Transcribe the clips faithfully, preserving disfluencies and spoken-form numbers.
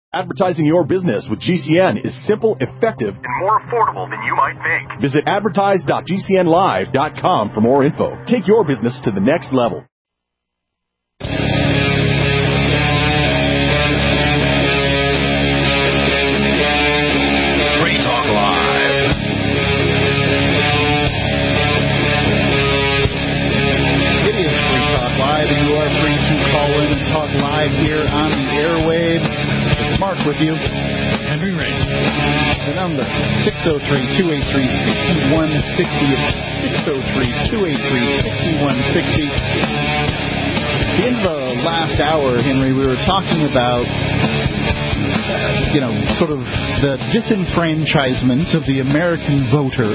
Advertising your business with G C N is simple, effective, and more affordable than you might think. Visit advertise dot g c n live dot com for more info. Take your business to the next level. Free Talk Live. It is Free Talk Live, and you are free to call in and talk live here on the airwaves. It's Mark with you. Henry Ray. The number, six oh three, two eight three, six one six oh. six oh three, two eight three, six one six oh. In the last hour, Henry, we were talking about, uh, you know, sort of the disenfranchisement of the American voter.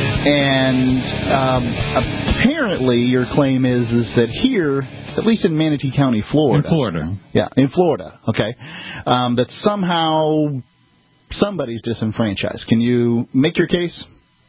And um, apparently your claim is, is that here, at least in Manatee County, Florida. In Florida. Yeah, in Florida, okay, um, that somehow somebody's disenfranchised. Can you make your case?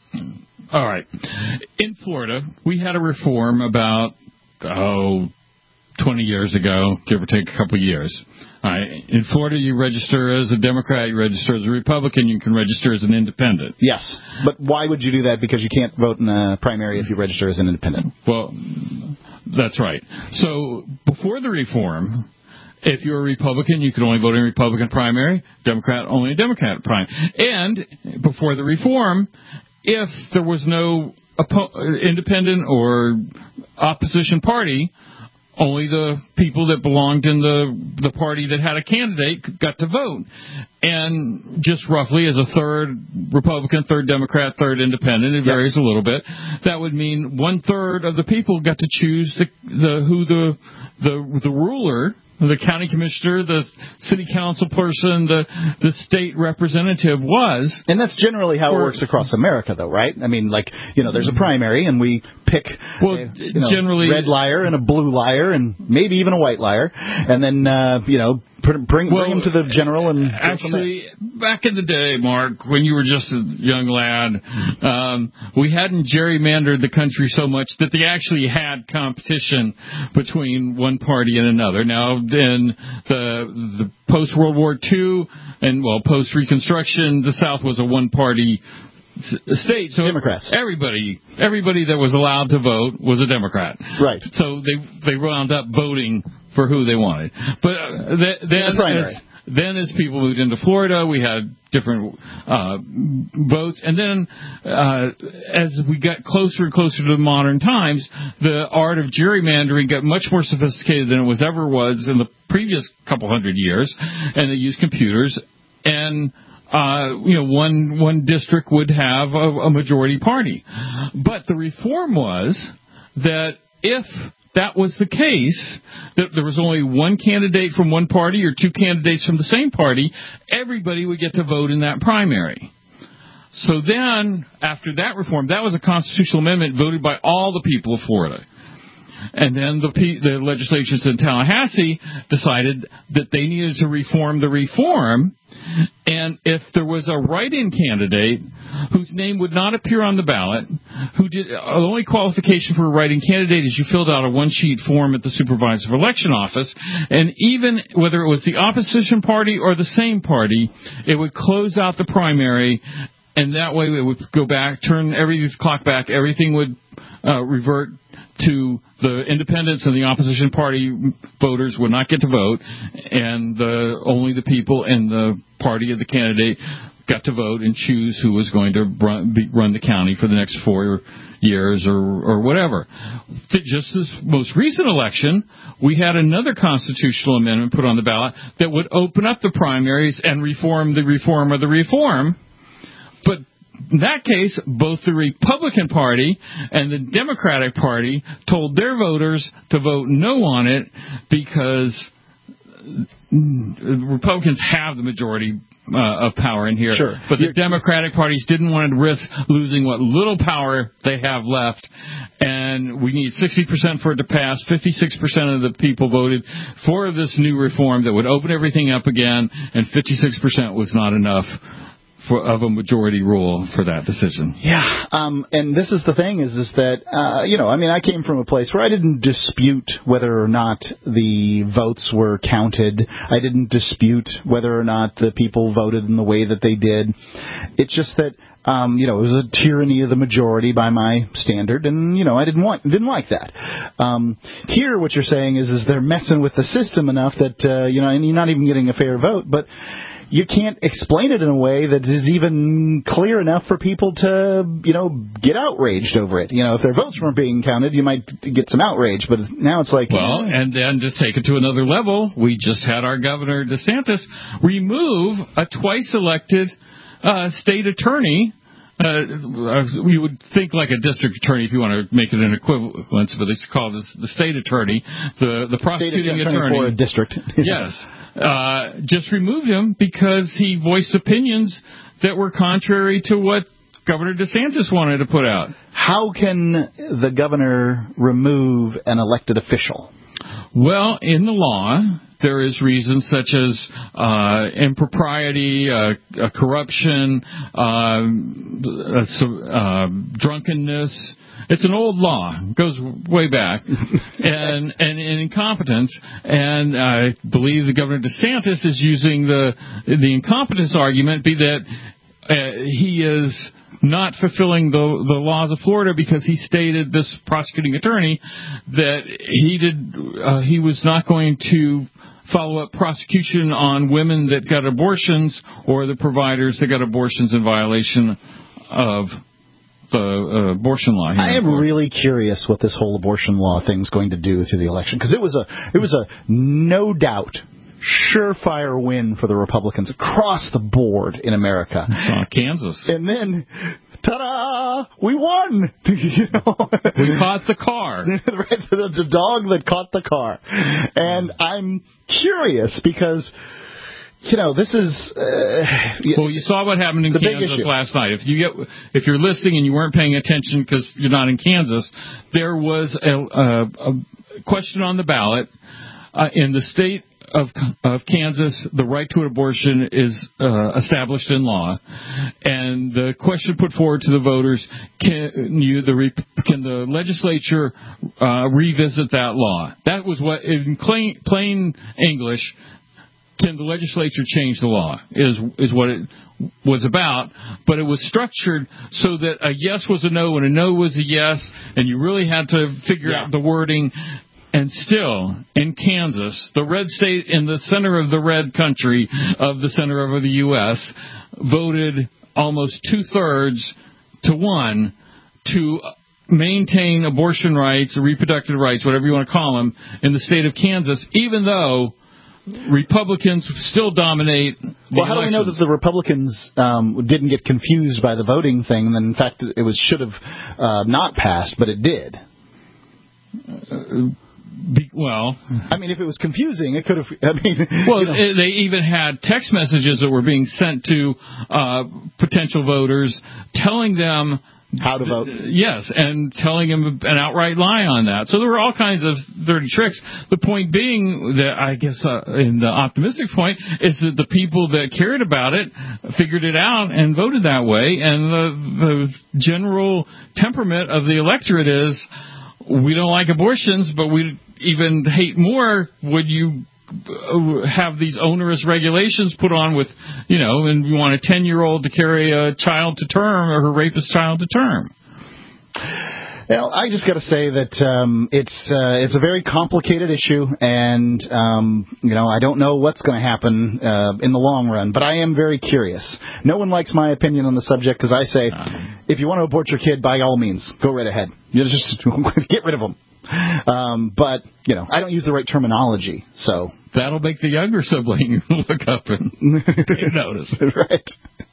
All right. In Florida, we had a reform about, oh, twenty years ago, give or take a couple of years. All right. In Florida, you register as a Democrat, you register as a Republican, you can register as an independent. Yes. But why would you do that? Because you can't vote in a primary if you register as an independent. Well, that's right. So before the reform, if you're a Republican, you could only vote in a Republican primary, Democrat, only a Democrat primary. And before the reform, if there was no oppo- independent or opposition party, only the people that belonged in the the party that had a candidate got to vote. And just roughly as a third Republican, third Democrat, third independent, it varies yep. a little bit, that would mean one-third of the people got to choose the, the who the the the ruler, the county commissioner, the city council person, the the state representative was. And that's generally how or, it works across America, though, right? I mean, like, you know, there's a primary, and we pick well, a you know, generally, red liar and a blue liar and maybe even a white liar. And then, uh, you know, bring, bring well, them to the general. And actually, back in the day, Mark, when you were just a young lad, um, we hadn't gerrymandered the country so much that they actually had competition between one party and another. Now, in the, the post-World War Two and, well, post-Reconstruction, the South was a one-party state, so Democrats. Everybody, everybody that was allowed to vote was a Democrat. Right. So they they wound up voting for who they wanted. But uh, th- then, the as, then as people moved into Florida, we had different uh, votes, and then uh, as we got closer and closer to modern times, the art of gerrymandering got much more sophisticated than it was ever was in the previous couple hundred years, and they used computers and. Uh, you know, one one district would have a, a majority party. But the reform was that if that was the case, that there was only one candidate from one party or two candidates from the same party, everybody would get to vote in that primary. So then, after that reform, that was a constitutional amendment voted by all the people of Florida. And then the, the legislatures in Tallahassee decided that they needed to reform the reform. And if there was a write-in candidate whose name would not appear on the ballot, who did the only qualification for a write-in candidate is you filled out a one-sheet form at the supervisor of election office, and even whether it was the opposition party or the same party, it would close out the primary, and that way it would go back, turn every clock back, everything would uh, revert to the independents and the opposition party voters would not get to vote, and the, only the people in the party of the candidate got to vote and choose who was going to run, be, run the county for the next four years or, or whatever. Just this most recent election, we had another constitutional amendment put on the ballot that would open up the primaries and reform the reform of the reform. But in that case, both the Republican Party and the Democratic Party told their voters to vote no on it because Republicans have the majority uh, of power in here. Sure. But the You're, Democratic parties didn't want to risk losing what little power they have left. And we need sixty percent for it to pass. fifty-six percent of the people voted for this new reform that would open everything up again. And fifty-six percent was not enough for, of a majority rule for that decision. Yeah, um, and this is the thing is, is that, uh, you know, I mean, I came from a place where I didn't dispute whether or not the votes were counted. I didn't dispute whether or not the people voted in the way that they did. It's just that, Um, you know, it was a tyranny of the majority by my standard, and, you know, I didn't want, didn't like that. Um, here, what you're saying is, is they're messing with the system enough that, uh, you know, and you're not even getting a fair vote, but you can't explain it in a way that is even clear enough for people to, you know, get outraged over it. You know, if their votes weren't being counted, you might get some outrage, but now it's like... Well, eh. and then to take it to another level, we just had our Governor DeSantis remove a twice-elected Uh, state attorney. Uh, we would think like a district attorney if you want to make it an equivalence, but it's called the state attorney, the the prosecuting state attorney, attorney for a district. Yes, uh, just removed him because he voiced opinions that were contrary to what Governor DeSantis wanted to put out. How can the governor remove an elected official? Well, in the law, there is reasons such as uh, impropriety, uh, uh, corruption, uh, uh, drunkenness. It's an old law. It goes way back. and, and, and incompetence. And I believe the Governor DeSantis is using the the incompetence argument, be that uh, he is not fulfilling the the laws of Florida because he stated, this prosecuting attorney, that he did uh, he was not going to follow up prosecution on women that got abortions or the providers that got abortions in violation of the uh, abortion law. I am really curious what this whole abortion law thing's going to do through the election, because it was a it was a no doubt surefire win for the Republicans across the board in America. Saw Kansas. And then, ta-da! We won! you know? We caught the car. Right, the, the dog that caught the car. And I'm curious because, you know, this is... Uh, well, you saw what happened in Kansas last night. If you get, if you're listening and you weren't paying attention because you're not in Kansas, there was a, a, a question on the ballot uh, in the state Of, of Kansas. The right to an abortion is uh, established in law, and the question put forward to the voters: Can you the can the legislature uh, revisit that law? That was what, in plain, plain English, can the legislature change the law? Is is what it was about, but it was structured so that a yes was a no and a no was a yes, and you really had to figure yeah. out the wording. And still, in Kansas, the red state in the center of the red country of the center of the U S, voted almost two-thirds to one to maintain abortion rights, or reproductive rights, whatever you want to call them, in the state of Kansas, even though Republicans still dominate the Well, how elections. do we know that the Republicans um, didn't get confused by the voting thing, and in fact, it was should have uh, not passed, but it did? Uh, Be, well, I mean, if it was confusing, it could have. I mean, well, you know. They even had text messages that were being sent to uh, potential voters, telling them how to vote. Yes, and telling them an outright lie on that. So there were all kinds of dirty tricks. The point being that I guess, uh, in the optimistic point, is that the people that cared about it figured it out and voted that way. And the, the general temperament of the electorate is, we don't like abortions, but we even hate more would you have these onerous regulations put on with, you know, and you want a ten-year-old to carry a child to term or her rapist child to term. Well, I just got to say that um, it's uh, it's a very complicated issue, and um, you know, I don't know what's going to happen uh, in the long run, but I am very curious. No one likes my opinion on the subject because I say, if you want to abort your kid, by all means, go right ahead. You just get rid of them. Um, but you know, I don't use the right terminology, so that'll make the younger sibling look up and take notice, right?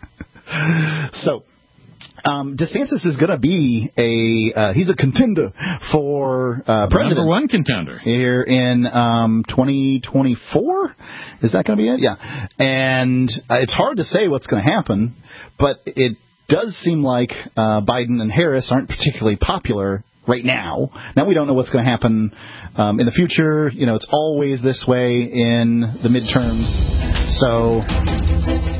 So. Um, DeSantis is going to be a, uh, he's a contender for uh, president. Number one contender. Here in um, twenty twenty-four? Is that going to be it? Yeah. And uh, it's hard to say what's going to happen, but it does seem like uh, Biden and Harris aren't particularly popular right now. Now we don't know what's going to happen um, in the future. You know, it's always this way in the midterms. So...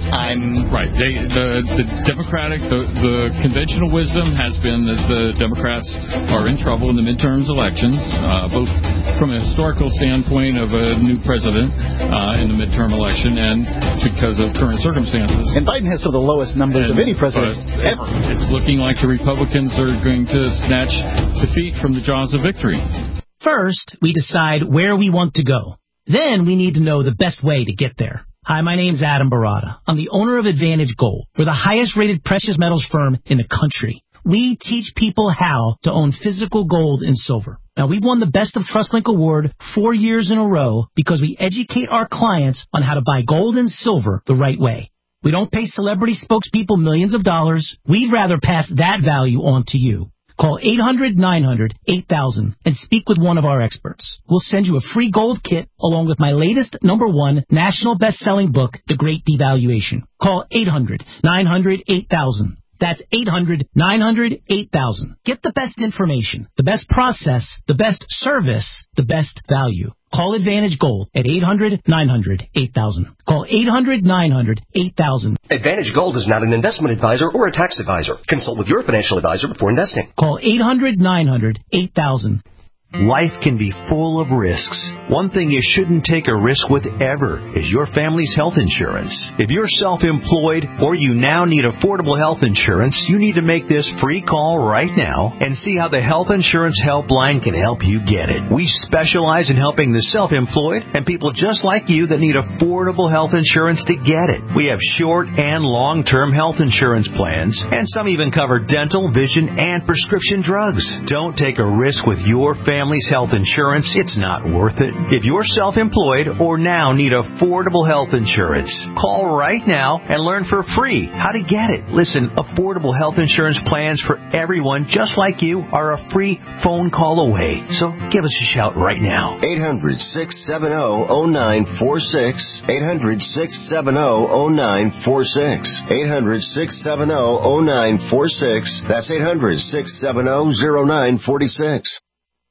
I'm right. They, the the Democratic, the, the conventional wisdom has been that the Democrats are in trouble in the midterms elections, uh, both from a historical standpoint of a new president uh, in the midterm election and because of current circumstances. And Biden has some of the lowest numbers and, of any president ever. It's looking like the Republicans are going to snatch defeat from the jaws of victory. First, we decide where we want to go. Then we need to know the best way to get there. Hi, my name's Adam Barada. I'm the owner of Advantage Gold. We're the highest-rated precious metals firm in the country. We teach people how to own physical gold and silver. Now, we've won the Best of TrustLink Award four years in a row because we educate our clients on how to buy gold and silver the right way. We don't pay celebrity spokespeople millions of dollars. We'd rather pass that value on to you. Call eight hundred nine hundred eight thousand and speak with one of our experts. We'll send you a free gold kit along with my latest number one national best-selling book, The Great Devaluation. Call eight hundred nine hundred eight thousand. That's eight hundred nine hundred eight thousand. Get the best information, the best process, the best service, the best value. Call Advantage Gold at eight hundred nine hundred eight thousand. Call eight hundred nine hundred eight thousand. Advantage Gold is not an investment advisor or a tax advisor. Consult with your financial advisor before investing. Call eight hundred nine hundred eight thousand. Life can be full of risks. One thing you shouldn't take a risk with ever is your family's health insurance. If you're self-employed or you now need affordable health insurance, you need to make this free call right now and see how the Health Insurance Helpline can help you get it. We specialize in helping the self-employed and people just like you that need affordable health insurance to get it. We have short and long-term health insurance plans, and some even cover dental, vision, and prescription drugs. Don't take a risk with your family. Family's health insurance, it's not worth it. If you're self-employed or now need affordable health insurance, call right now and learn for free how to get it. Listen, affordable health insurance plans for everyone just like you are a free phone call away. So give us a shout right now. eight hundred six seven zero zero nine four six. eight hundred six seven zero zero nine four six. eight hundred six seven zero zero nine four six. That's eight hundred six seven zero zero nine four six.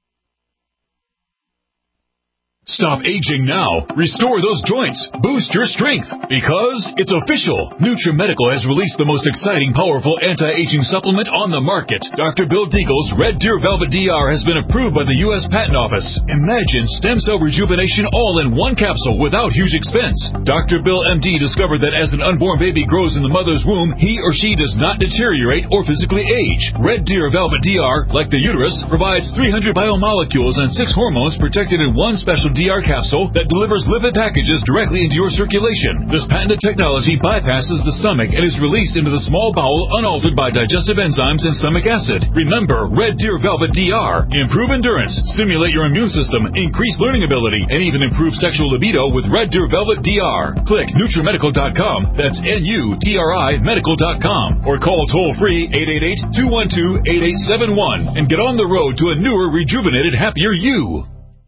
Stop aging now. Restore those joints. Boost your strength. Because it's official. NutriMedical has released the most exciting, powerful anti-aging supplement on the market. Doctor Bill Deagle's Red Deer Velvet D R has been approved by the U S Patent Office. Imagine stem cell rejuvenation all in one capsule without huge expense. Doctor Bill M D discovered that as an unborn baby grows in the mother's womb, he or she does not deteriorate or physically age. Red Deer Velvet D R, like the uterus, provides three hundred biomolecules and six hormones protected in one special D R capsule that delivers lipid packages directly into your circulation. This patented technology bypasses the stomach and is released into the small bowel unaltered by digestive enzymes and stomach acid. Remember, Red Deer Velvet D R. Improve endurance, stimulate your immune system, increase learning ability, and even improve sexual libido with Red Deer Velvet D R. Click NutriMedical dot com. That's N U T R I medical dot com. Or call toll-free eight eight eight, two one two, eight eight seven one and get on the road to a newer, rejuvenated, happier you.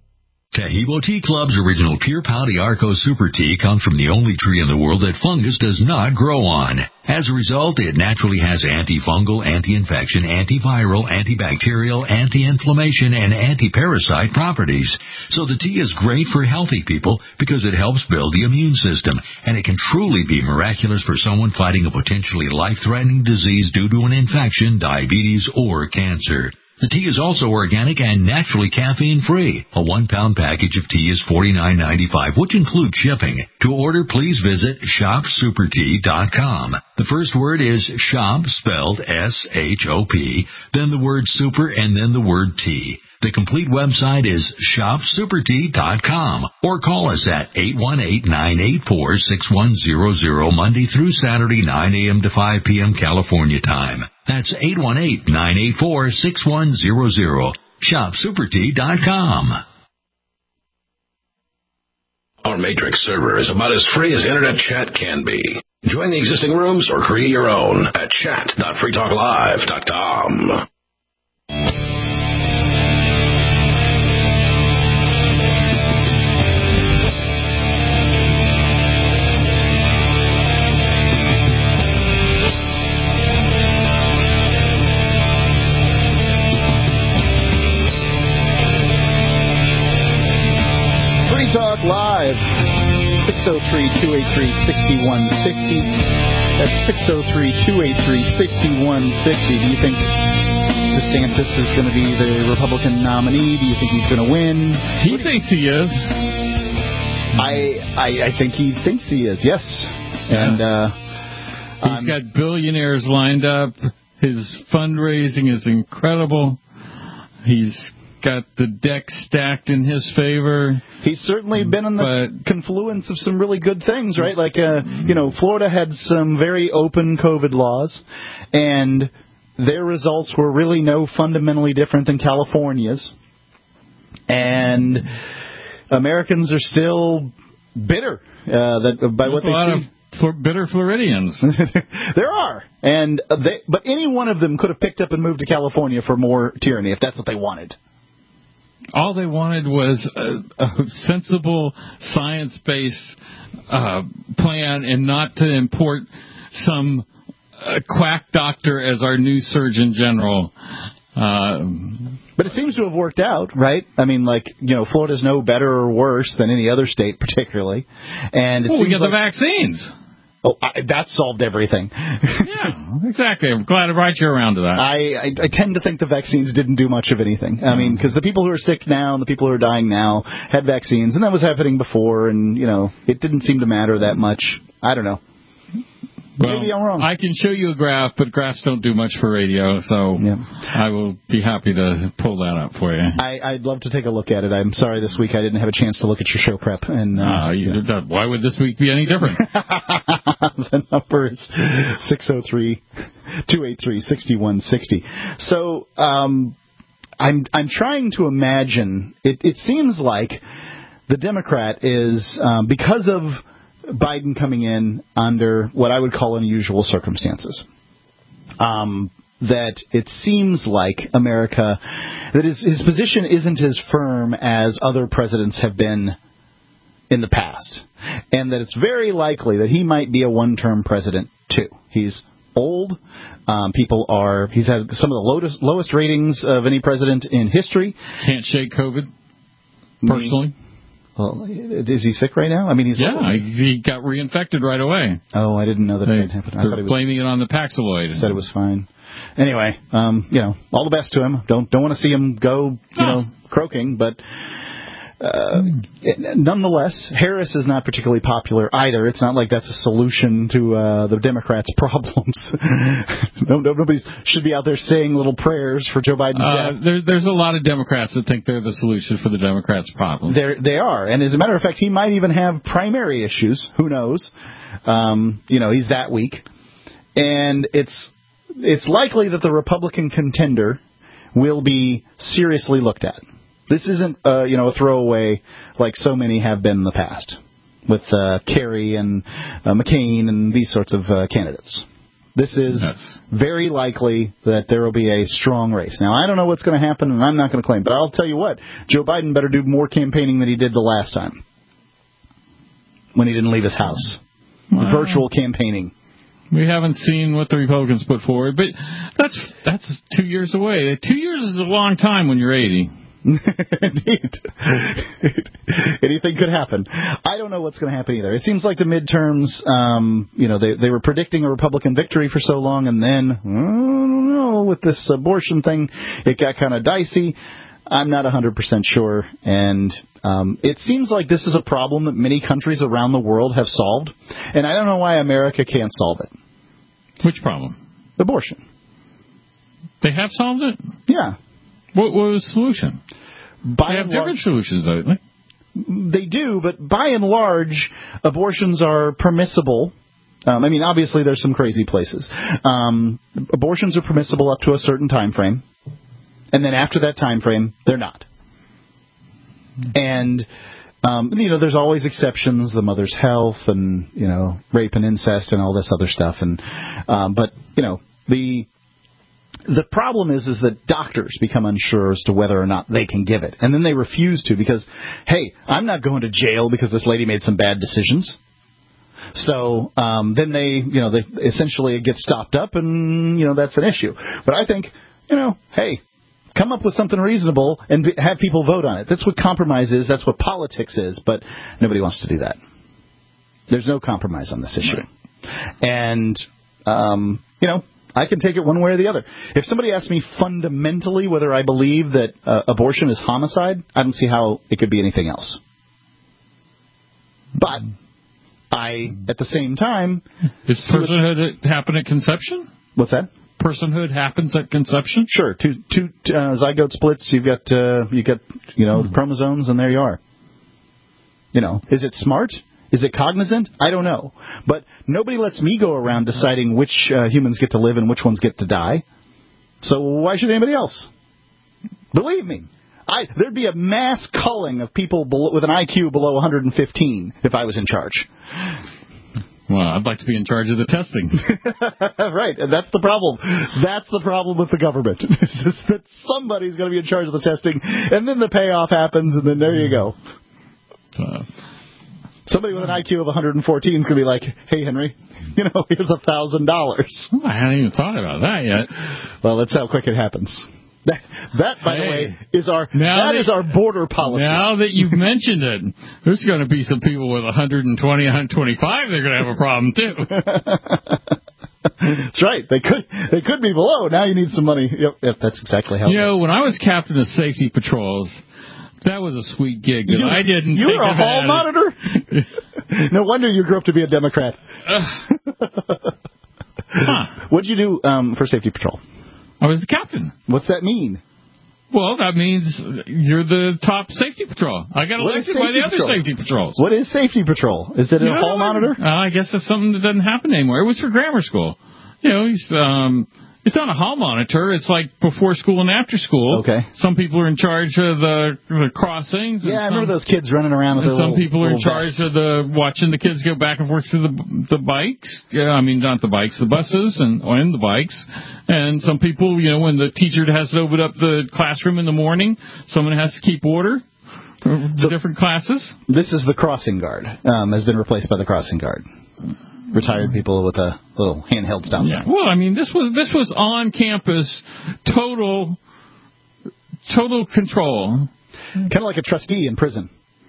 Taheebo Tea Club's original Pure Pouty Arco Super Tea comes from the only tree in the world that fungus does not grow on. As a result, it naturally has antifungal, anti-infection, antiviral, antibacterial, anti-inflammation, and anti-parasite properties. So the tea is great for healthy people because it helps build the immune system, and it can truly be miraculous for someone fighting a potentially life-threatening disease due to an infection, diabetes, or cancer. The tea is also organic and naturally caffeine-free. A one-pound package of tea is forty-nine ninety-five, which includes shipping. To order, please visit shop super tea dot com. The first word is shop, spelled S H O P, then the word super, and then the word tea. The complete website is shop super tea dot com, or call us at eight one eight, nine eight four, six one zero zero Monday through Saturday, nine a.m. to five p.m. California time. That's eight one eight, nine eight four, six one zero zero. shop super tea dot com. Our Matrix server is about as free as internet chat can be. Join the existing rooms or create your own at chat dot free talk live dot com. Talk Live, six oh three, two eight three, six one six zero. That's six oh three, two eight three, six one six zero. Do you think DeSantis is going to be the Republican nominee? Do you think he's going to win? He thinks he is. I, I I think he thinks he is, yes. And uh, he's um, got billionaires lined up. His fundraising is incredible. He's got the deck stacked in his favor. He's certainly been in the but, confluence of some really good things, right? Like, uh, you know, Florida had some very open COVID laws, and their results were really no fundamentally different than California's. And Americans are still bitter uh, that by There's what they a lot see. Of For bitter Floridians. There are. And they, but any one of them could have picked up and moved to California for more tyranny if that's what they wanted. All they wanted was a, a sensible, science-based uh, plan and not to import some uh, quack doctor as our new Surgeon General. Uh, but it seems to have worked out, right? I mean, like, you know, Florida's no better or worse than any other state, particularly. And it well, seems we got like, the vaccines. Oh, I, that solved everything. Yeah, exactly. I'm glad I brought you around to that. I, I, I tend to think the vaccines didn't do much of anything. I mean, because the people who are sick now and the people who are dying now had vaccines, and that was happening before, and, you know, it didn't seem to matter that much. I don't know. Well, Maybe I'm wrong. I can show you a graph, but graphs don't do much for radio, so yeah. I will be happy to pull that up for you. I, I'd love to take a look at it. I'm sorry this week I didn't have a chance to look at your show prep. And uh, uh, you, yeah. Why would this week be any different? The number is six oh three, two eight three, six one six zero. So um, I'm I'm trying to imagine. It, it seems like the Democrat is, um, because of Biden coming in under what I would call unusual circumstances. Um, that it seems like America, that his, his position isn't as firm as other presidents have been in the past. And that it's very likely that he might be a one-term president, too. He's old. Um, people are, he's had some of the lowest, lowest ratings of any president in history. Can't shake COVID, personally. Well, is he sick right now? I mean, he's yeah, old. He got reinfected right away. Oh, I didn't know that they, it happened. I thought he was blaming it on the Paxlovid. Said it was fine. Anyway, um, you know, all the best to him. Don't don't want to see him go, you know, croaking, but uh, it, nonetheless, Harris is not particularly popular either. It's not like that's a solution to uh, the Democrats' problems. no, nobody should be out there saying little prayers for Joe Biden's uh, death. There, there's a lot of Democrats that think they're the solution for the Democrats' problem. There, they are, and as a matter of fact, he might even have primary issues. Who knows? Um, you know, he's that weak, and it's it's likely that the Republican contender will be seriously looked at. This isn't, uh, you know, a throwaway like so many have been in the past with uh, Kerry and uh, McCain and these sorts of uh, candidates. This is yes. very likely that there will be a strong race. Now, I don't know what's going to happen, and I'm not going to claim, but I'll tell you what, Joe Biden better do more campaigning than he did the last time when he didn't leave his house. Wow. The virtual campaigning. We haven't seen what the Republicans put forward, but that's that's two years away. Two years is a long time when you're eighty. Indeed. Anything could happen. I don't know what's going to happen either. It seems like the midterms, um, you know, they they were predicting a Republican victory for so long, and then, I don't know, with this abortion thing, it got kind of dicey. I'm not one hundred percent sure, and um, it seems like this is a problem that many countries around the world have solved, and I don't know why America can't solve it. Which problem? Abortion. They have solved it? Yeah. What, what was the solution? By they have large, different solutions, don't they? They do, but by and large, abortions are permissible. Um, I mean, obviously, there's some crazy places. Um, abortions are permissible up to a certain time frame, and then after that time frame, they're not. And um, you know, there's always exceptions: the mother's health, and you know, rape and incest, and all this other stuff. And um, but you know, the The problem is, is that doctors become unsure as to whether or not they can give it. And then they refuse to because, hey, I'm not going to jail because this lady made some bad decisions. So um, then they, you know, they essentially it gets stopped up and, you know, that's an issue. But I think, you know, hey, come up with something reasonable and have people vote on it. That's what compromise is. That's what politics is. But nobody wants to do that. There's no compromise on this issue. Right. And, um, you know, I can take it one way or the other. If somebody asks me fundamentally whether I believe that uh, abortion is homicide, I don't see how it could be anything else. But I, at the same time... Does personhood happen at conception? What's that? Personhood happens at conception? Sure. Two, two uh, zygote splits, you've got, uh, you got, you know, the chromosomes, and there you are. You know, is it smart? Is it cognizant? I don't know. But nobody lets me go around deciding which uh, humans get to live and which ones get to die. So why should anybody else? Believe me, I, there'd be a mass culling of people below, with an I Q below one hundred fifteen if I was in charge. Well, I'd like to be in charge of the testing. Right, and that's the problem. That's the problem with the government. It's just that somebody's going to be in charge of the testing, and then the payoff happens, and then there you go. Uh, Somebody with an I Q of one hundred fourteen is going to be like, hey, Henry, you know, here's a thousand dollars. I hadn't even thought about that yet. Well, that's how quick it happens. That, that by hey, the way, is our that, that is our border policy. Now that you've mentioned it, there's going to be some people with one hundred twenty, one hundred twenty-five. They're going to have a problem too. That's right. They could they could be below. Now you need some money. Yep, yep that's exactly how. You it know, works. when I was captain of safety patrol. That was a sweet gig that you, I didn't You take were a hall monitor? No wonder you grew up to be a Democrat. Uh, huh. What did you do um, for Safety Patrol? I was the captain. What's that mean? Well, that means you're the top safety patrol. I got elected by the patrol? other safety patrols. What is Safety Patrol? Is it you a hall monitor? Uh, I guess that's something that doesn't happen anymore. It was for grammar school. You know, he's... Um, It's not a hall monitor. It's like before school and after school. Okay. Some people are in charge of the, the crossings. Yeah, I some, remember those kids running around with and their some little, people are in charge vests. of the watching the kids go back and forth through the the bikes. Yeah, I mean not the bikes, the buses and and the bikes. And some people, you know, when the teacher has to open up the classroom in the morning, someone has to keep order. For the so, different classes. This is the crossing guard. Um, has been replaced by the crossing guard. Retired people with a little handheld stop sign. Yeah. Well, I mean, this was this was on campus, total, total control. Kind of like a trustee in prison.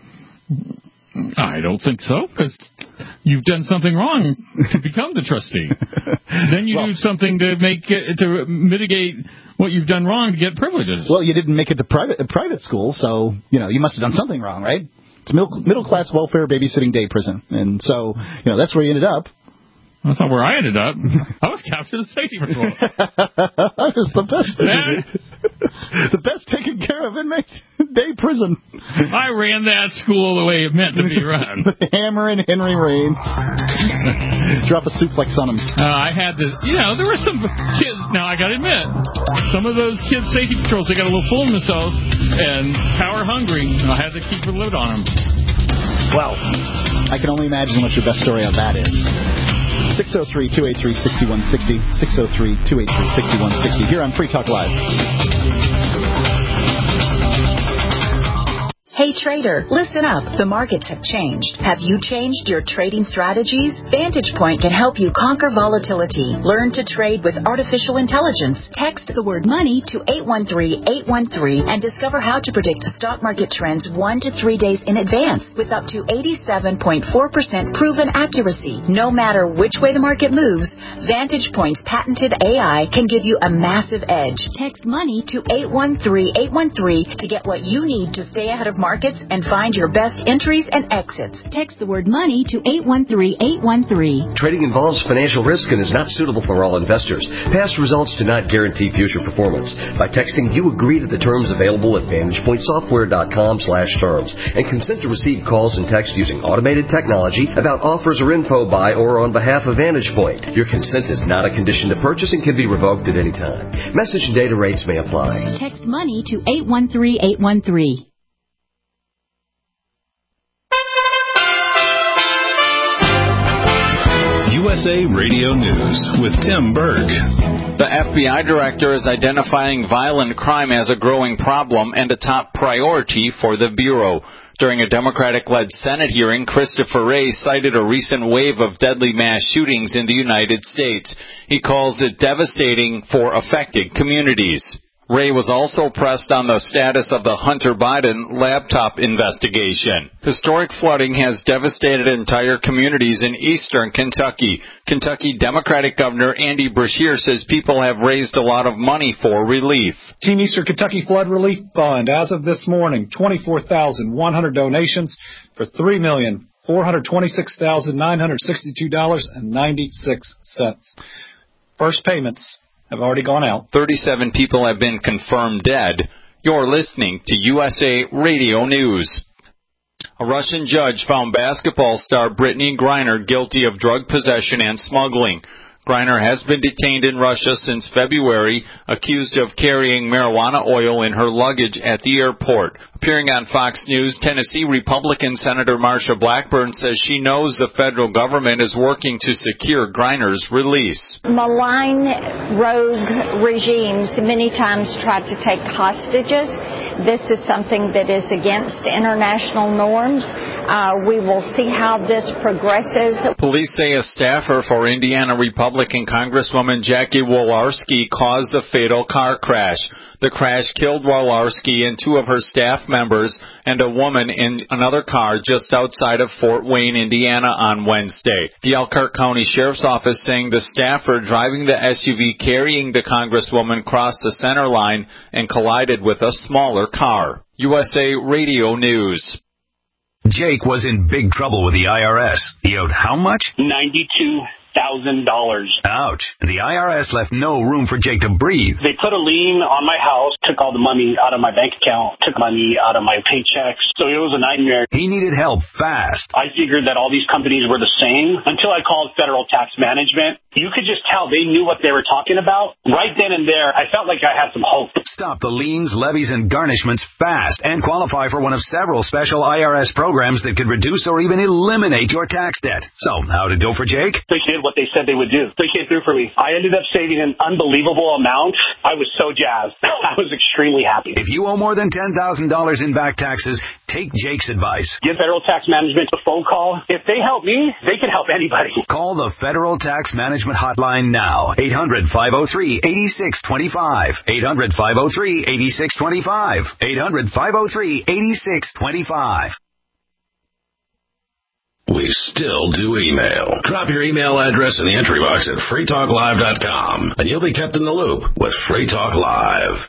I don't think so, because you've done something wrong to become the trustee. Then you well, do something to make it, to mitigate what you've done wrong to get privileges. Well, you didn't make it to private private school, so you know you must have done something wrong, right? It's middle, middle class welfare babysitting day prison. And so, you know, that's where you ended up. That's not where I ended up. I was captain of the safety patrol. That was the best. The best taken care of inmate day prison. I ran that school the way it meant to be run. Hammer and Henry Rain. Drop a suplex on them. Uh, I had to, you know, there were some kids, now I got to admit, some of those kids' safety patrols, they got a little full of themselves and power hungry. I had to keep a lid on them. Well, I can only imagine what your best story on that is. six oh three, two eight three, six one six oh, six oh three, two eight three, six one six oh, here on Free Talk Live. Hey trader, listen up. The markets have changed. Have you changed your trading strategies? Vantage Point can help you conquer volatility. Learn to trade with artificial intelligence. Text the word money to eight one three, eight one three and discover how to predict stock market trends one to three days in advance with up to eighty-seven point four percent proven accuracy. No matter which way the market moves, Vantage Point's patented A I can give you a massive edge. Text money to eight one three, eight one three to get what you need to stay ahead of markets and find your best entries and exits. Text the word money to eight one three, eight one three. Trading involves financial risk and is not suitable for all investors. Past results do not guarantee future performance. By texting, you agree to the terms available at vantage point software dot com slash terms and consent to receive calls and text using automated technology about offers or info by or on behalf of Vantage Point. Your consent is not a condition to purchase and can be revoked at any time. Message and data rates may apply. Text money to eight one three, eight one three. U S A Radio News with Tim Berg. The F B I director is identifying violent crime as a growing problem and a top priority for the Bureau. During a Democratic-led Senate hearing, Christopher Wray cited a recent wave of deadly mass shootings in the United States. He calls it devastating for affected communities. Ray was also pressed on the status of the Hunter Biden laptop investigation. Historic flooding has devastated entire communities in eastern Kentucky. Kentucky Democratic Governor Andy Beshear says people have raised a lot of money for relief. Team Eastern Kentucky Flood Relief Fund, as of this morning, twenty-four thousand one hundred donations for three million four hundred twenty-six thousand nine hundred sixty-two dollars and ninety-six cents. First payments have already gone out. thirty-seven people have been confirmed dead. You're listening to U S A Radio News. A Russian judge found basketball star Brittany Griner guilty of drug possession and smuggling. Griner has been detained in Russia since February, accused of carrying marijuana oil in her luggage at the airport. Appearing on Fox News, Tennessee Republican Senator Marsha Blackburn says she knows the federal government is working to secure Griner's release. Malign rogue regimes many times try to take hostages. This is something that is against international norms. Uh, we will see how this progresses. Police say a staffer for Indiana Republican Congresswoman Jackie Walorski caused the fatal car crash. The crash killed Walorski and two of her staff members and a woman in another car just outside of Fort Wayne, Indiana on Wednesday. The Elkhart County Sheriff's Office saying the staffer driving the S U V carrying the Congresswoman crossed the center line and collided with a smaller car. U S A Radio News. Jake was in big trouble with the I R S. He owed how much? ninety-two thousand dollars. Ouch. The I R S left no room for Jake to breathe. They put a lien on my house, took all the money out of my bank account, took money out of my paychecks. So it was a nightmare. He needed help fast. I figured that all these companies were the same until I called Federal Tax Management. You could just tell they knew what they were talking about. Right then and there, I felt like I had some hope. Stop the liens, levies, and garnishments fast and qualify for one of several special I R S programs that could reduce or even eliminate your tax debt. So, how'd it go for Jake? They did what they said they would do. They came through for me. I ended up saving an unbelievable amount. I was so jazzed. I was extremely happy. If you owe more than ten thousand dollars in back taxes, take Jake's advice. Give Federal Tax Management a phone call. If they help me, they can help anybody. Call the Federal Tax Management Hotline now. eight hundred, five oh three, eight six two five. eight hundred, five oh three, eight six two five. eight hundred, five oh three, eight six two five. We still do email. Drop your email address in the entry box at free talk live dot com, and you'll be kept in the loop with Free Talk Live.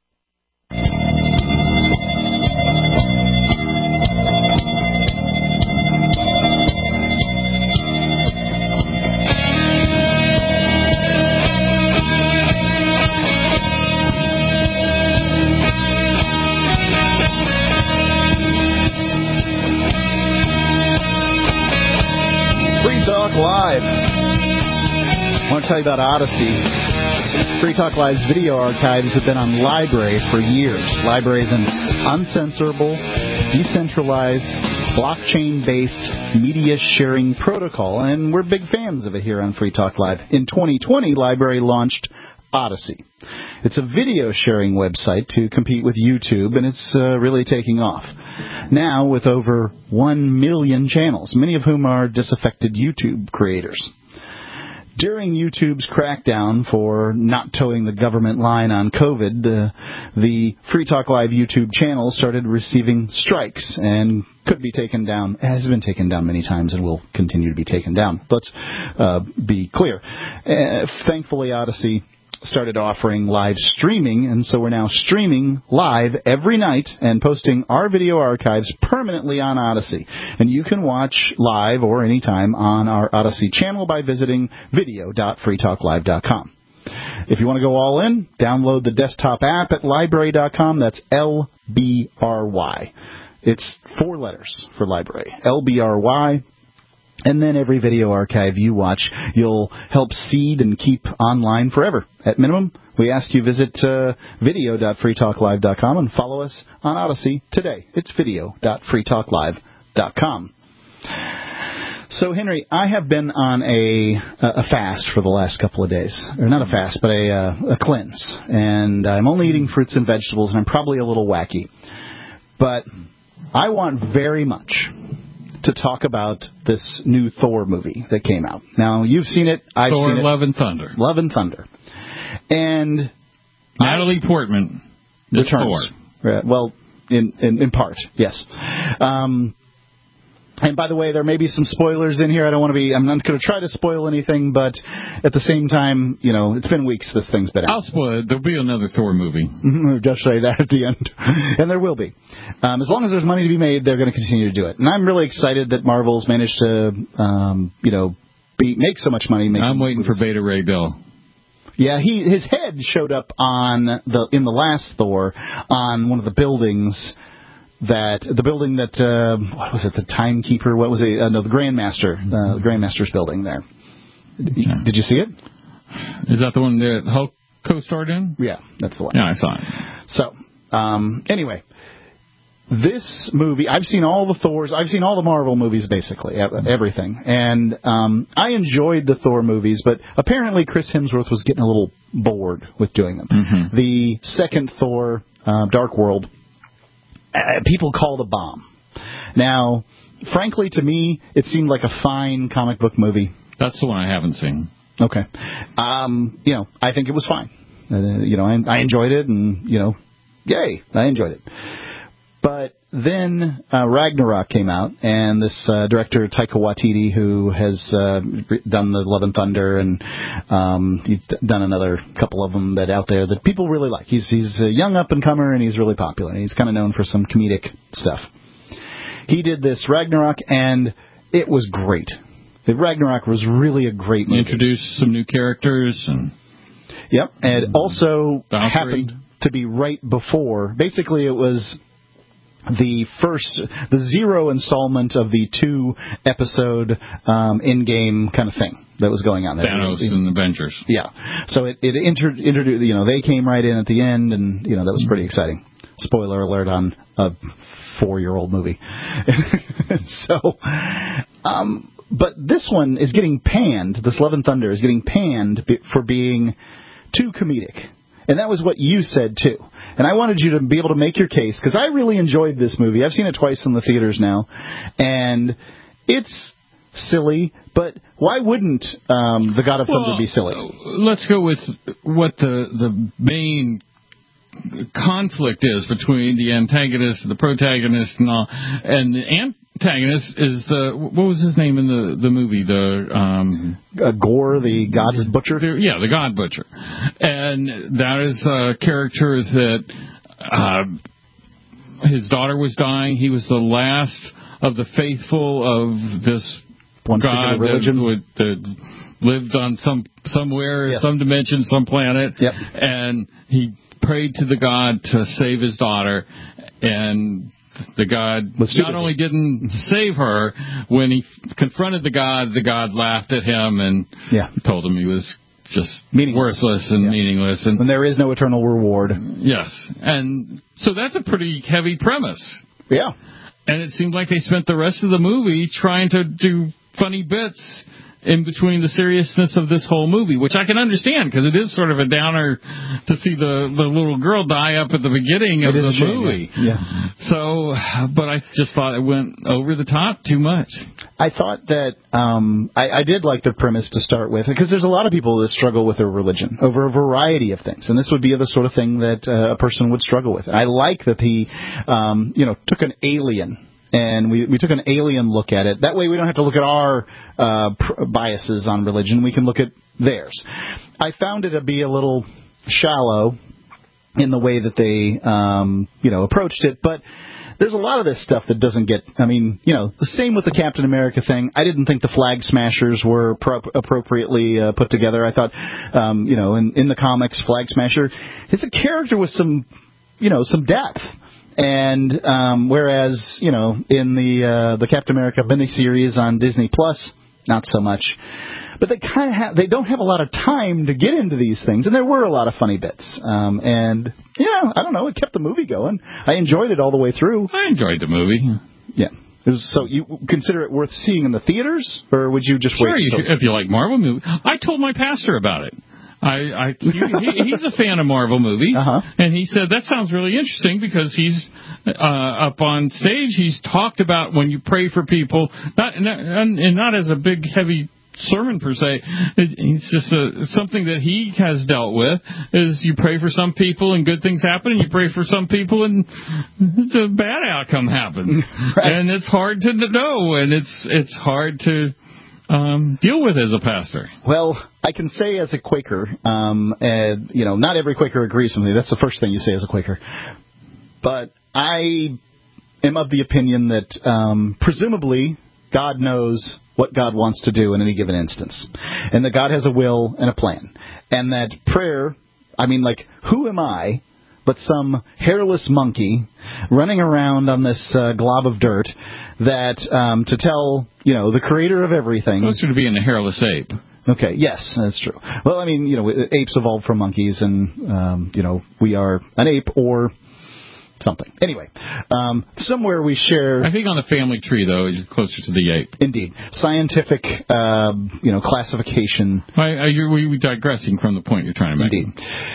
Talk Live. I want to tell you about Odyssey. Free Talk Live's video archives have been on Library for years. Library is an uncensorable, decentralized, blockchain-based media sharing protocol, and we're big fans of it here on Free Talk Live. In twenty twenty, Library launched Odyssey. It's a video sharing website to compete with YouTube, and it's uh, really taking off. Now with over one million channels, many of whom are disaffected YouTube creators. During YouTube's crackdown for not towing the government line on COVID, uh, the Free Talk Live YouTube channel started receiving strikes and could be taken down, has been taken down many times and will continue to be taken down. Let's uh, be clear. Uh, thankfully, Odyssey started offering live streaming, and so we're now streaming live every night and posting our video archives permanently on Odyssey. And you can watch live or anytime on our Odyssey channel by visiting video dot free talk live dot com. If you want to go all in, download the desktop app at library dot com. That's L B R Y. It's four letters for library. L B R Y. And then every video archive you watch, you'll help seed and keep online forever. At minimum, we ask you visit uh, video dot free talk live dot com and follow us on Odyssey today. It's video dot free talk live dot com. So, Henry, I have been on a a fast for the last couple of days. Or not a fast, but a, uh, a cleanse. And I'm only eating fruits and vegetables, and I'm probably a little wacky. But I want very much to talk about this new Thor movie that came out. Now, you've seen it. I've Thor, seen it. Love and Thunder. Love and Thunder. And Natalie Portman returns. Uh, well, in, in in part, yes. Um, and by the way, there may be some spoilers in here. I don't want to be. I'm not going to try to spoil anything, but at the same time, you know, it's been weeks this thing's been out. I'll spoil it. There'll be another Thor movie. Just say that at the end, and there will be. Um, as long as there's money to be made, they're going to continue to do it. And I'm really excited that Marvel's managed to, um, you know, be, make so much money. I'm waiting movies. for Beta Ray Bill. Yeah, he his head showed up on the in the last Thor on one of the buildings. That the building that uh, what was it? The Timekeeper? What was it? Uh, no, the Grandmaster. Uh, the Grandmaster's building there. Okay. Did you see it? Is that the one that Hulk co-starred in? Yeah, that's the one. Yeah, I saw it. So, um, anyway, this movie, I've seen all the Thors. I've seen all the Marvel movies, basically everything, and um, I enjoyed the Thor movies. But apparently, Chris Hemsworth was getting a little bored with doing them. Mm-hmm. The second Thor, uh, Dark World. Uh, people called a bomb. Now, frankly, to me, it seemed like a fine comic book movie. That's the one I haven't seen. Okay. Um, you know, I think it was fine. Uh, you know, I, I enjoyed it, and, you know, yay, I enjoyed it. But then uh, Ragnarok came out, and this uh, director, Taika Waititi, who has uh, done the Love and Thunder, and um, he's done another couple of them that out there that people really like. He's he's a young up-and-comer, and he's really popular. And he's kind of known for some comedic stuff. He did this Ragnarok, and it was great. The Ragnarok was really a great movie. Introduced some new characters. and Yep, and also Valkyrie. happened to be right before. Basically, it was the first, the zero installment of the two episode um, in-game kind of thing that was going on there. Thanos and Avengers. Yeah. So it, it inter- introduced, you know, they came right in at the end, and, you know, that was pretty exciting. Spoiler alert on a four-year-old movie. so, um, but this one is getting panned, this Love and Thunder is getting panned for being too comedic. And that was what you said, too. And I wanted you to be able to make your case, because I really enjoyed this movie. I've seen it twice in the theaters now. And it's silly, but why wouldn't um, The God of Thunder well, be silly? Let's go with what the, the main conflict is between the antagonist and the protagonist and all. And the antagonist is the, what was his name in the, the movie? The um, uh, Gore, the God's Butcher? The, yeah, the God Butcher. And that is a character that uh, his daughter was dying. He was the last of the faithful of this One God religion. That, would, that lived on some somewhere, yes. some dimension, some planet. Yep. And he prayed to the God to save his daughter, and the God not only didn't save her, when he confronted the God, the God laughed at him and yeah. told him he was just worthless and yeah. meaningless. And when there is no eternal reward. Yes. And so that's a pretty heavy premise. Yeah. And it seemed like they spent the rest of the movie trying to do funny bits in between the seriousness of this whole movie, which I can understand, because it is sort of a downer to see the, the little girl die up at the beginning of the shame, movie. Yeah. So, but I just thought it went over the top too much. I thought that um, I, I did like the premise to start with, because there's a lot of people that struggle with their religion over a variety of things, and this would be the sort of thing that uh, a person would struggle with. And I like that he, um, you know, took an alien. And we, we took an alien look at it. That way we don't have to look at our uh, pr- biases on religion. We can look at theirs. I found it to be a little shallow in the way that they, um, you know, approached it. But there's a lot of this stuff that doesn't get, I mean, you know, the same with the Captain America thing. I didn't think the Flag Smashers were pro- appropriately uh, put together. I thought, um, you know, in, in the comics, Flag Smasher is a character with some, you know, some depth. And um, whereas, you know, in the uh, the Captain America miniseries on Disney Plus, not so much. But they kind of have, they don't have a lot of time to get into these things, and there were a lot of funny bits. Um, and yeah, I don't know, it kept the movie going. I enjoyed it all the way through. I enjoyed the movie. Yeah. It was, so you consider it worth seeing in the theaters, or would you just sure, wait? Sure, so- if you like Marvel movies. I told my pastor about it. I, I he, he, he's a fan of Marvel movies, uh-huh. and he said that sounds really interesting because he's uh, up on stage. He's talked about when you pray for people, not, not and not as a big heavy sermon per se. It's just a, something that he has dealt with. Is you pray for some people and good things happen, and you pray for some people and a bad outcome happens, right. And it's hard to know, and it's it's hard to um, deal with as a pastor. Well, I can say as a Quaker, um, and, you know, not every Quaker agrees with me. That's the first thing you say as a Quaker. But I am of the opinion that um, presumably God knows what God wants to do in any given instance, and that God has a will and a plan, and that prayer, I mean, like, who am I but some hairless monkey running around on this uh, glob of dirt that um, to tell, you know, the creator of everything. Closer to being a hairless ape. Okay, yes, that's true. Well, I mean, you know, apes evolved from monkeys, and, um, you know, we are an ape or something. Anyway, um, somewhere we share... I think on the family tree, though, you're closer to the ape. Indeed. Scientific, uh, you know, classification. I, I, you're, we're digressing from the point you're trying to make. Indeed.